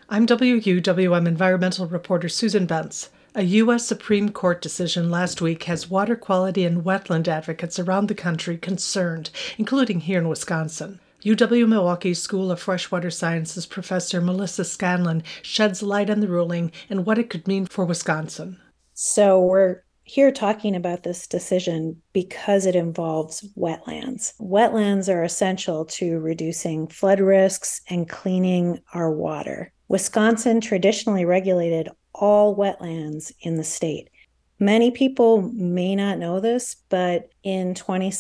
I'm WUWM environmental reporter Susan Bentz. A U.S. Supreme Court decision last week has water quality and wetland advocates around the country concerned, including here in Wisconsin. UW-Milwaukee School of Freshwater Sciences professor Melissa Scanlon sheds light on the ruling and what it could mean for Wisconsin. So we're here talking about this decision because it involves wetlands. Wetlands are essential to reducing flood risks and cleaning our water. Wisconsin traditionally regulated all wetlands in the state. Many people may not know this, but in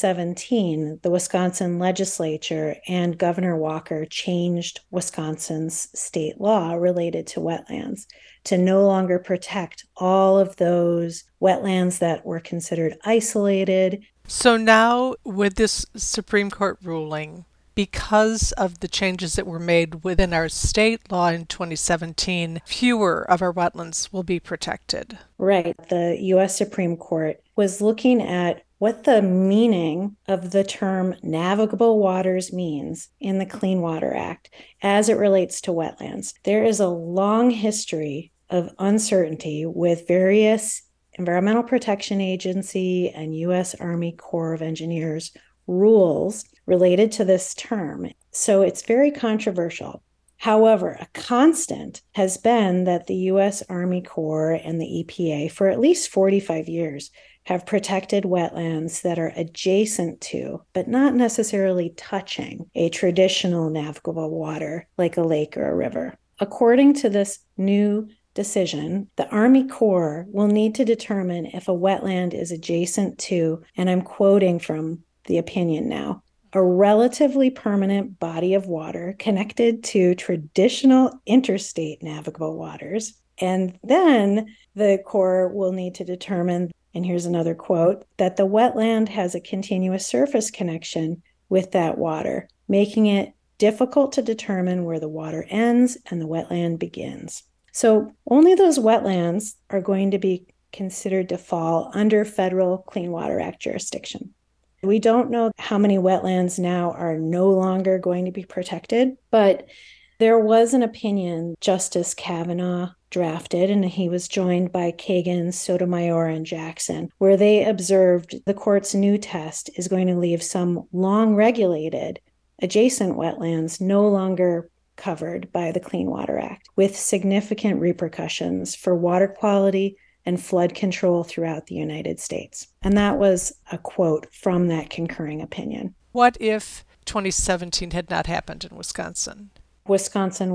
2017, the Wisconsin legislature and Governor Walker changed Wisconsin's state law related to wetlands to no longer protect all of those wetlands that were considered isolated. So now, with this Supreme Court ruling, because of the changes that were made within our state law in 2017, fewer of our wetlands will be protected. Right. The U.S. Supreme Court was looking at what the meaning of the term navigable waters means in the Clean Water Act as it relates to wetlands. There is a long history of uncertainty with various Environmental Protection Agency and U.S. Army Corps of Engineers rules related to this term. So it's very controversial. However, a constant has been that the U.S. Army Corps and the EPA for at least 45 years have protected wetlands that are adjacent to, but not necessarily touching, a traditional navigable water like a lake or a river. According to this new decision, the Army Corps will need to determine if a wetland is adjacent to, and I'm quoting from the opinion now, a relatively permanent body of water connected to traditional interstate navigable waters. And then the Corps will need to determine, and here's another quote, that the wetland has a continuous surface connection with that water, making it difficult to determine where the water ends and the wetland begins. So only those wetlands are going to be considered to fall under federal Clean Water Act jurisdiction. We don't know how many wetlands now are no longer going to be protected, but there was an opinion Justice Kavanaugh drafted, and he was joined by Kagan, Sotomayor, and Jackson, where they observed the court's new test is going to leave some long-regulated adjacent wetlands no longer covered by the Clean Water Act, with significant repercussions for water quality and flood control throughout the United States. And that was a quote from that concurring opinion. What if 2017 had not happened in Wisconsin? Wisconsin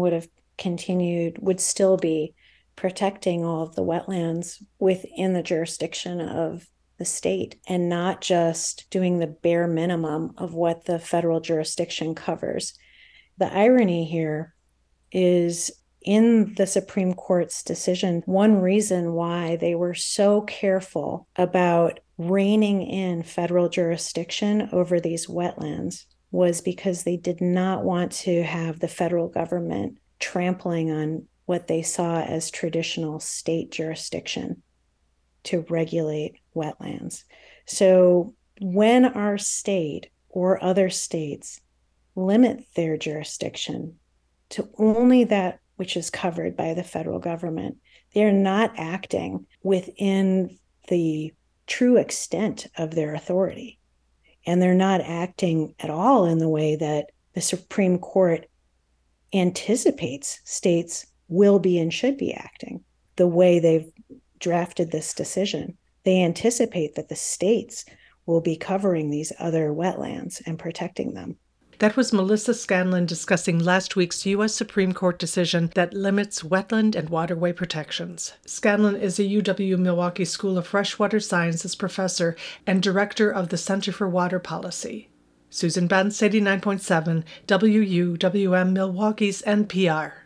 would still be protecting all of the wetlands within the jurisdiction of the state and not just doing the bare minimum of what the federal jurisdiction covers. The irony here is in the Supreme Court's decision, one reason why they were so careful about reining in federal jurisdiction over these wetlands was because they did not want to have the federal government trampling on what they saw as traditional state jurisdiction to regulate wetlands. So when our state or other states limit their jurisdiction to only that which is covered by the federal government, they're not acting within the true extent of their authority. And they're not acting at all in the way that the Supreme Court anticipates states will be and should be acting. The way they've drafted this decision, they anticipate that the states will be covering these other wetlands and protecting them. That was Melissa Scanlon discussing last week's U.S. Supreme Court decision that limits wetland and waterway protections. Scanlon is a UW-Milwaukee School of Freshwater Sciences professor and director of the Center for Water Policy. Susan Bentz, 89.7, WUWM Milwaukee's NPR.